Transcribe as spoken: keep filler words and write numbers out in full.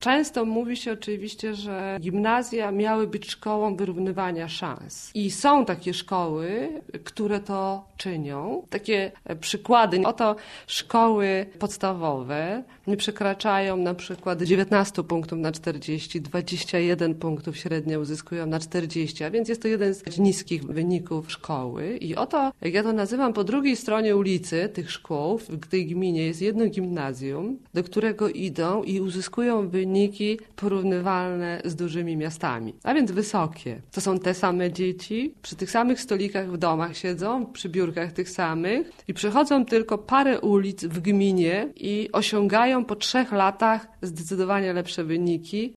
Często mówi się oczywiście, że gimnazja miały być szkołą wyrównywania szans. I są takie szkoły, które to czynią. Takie przykłady. Oto szkoły podstawowe nie przekraczają na przykład dziewiętnaście punktów na czterdzieści, dwadzieścia jeden punktów średnio uzyskują na czterdzieści, a więc jest to jeden z niskich wyników szkoły. I oto, jak ja to nazywam, po drugiej stronie ulicy tych szkół, w tej gminie jest jedno gimnazjum, do którego idą i uzyskują wyniki porównywalne z dużymi miastami, a więc wysokie. To są te same dzieci, przy tych samych stolikach w domach siedzą, przy biurkach tych samych i przechodzą tylko parę ulic w gminie i osiągają po trzech latach zdecydowanie lepsze wyniki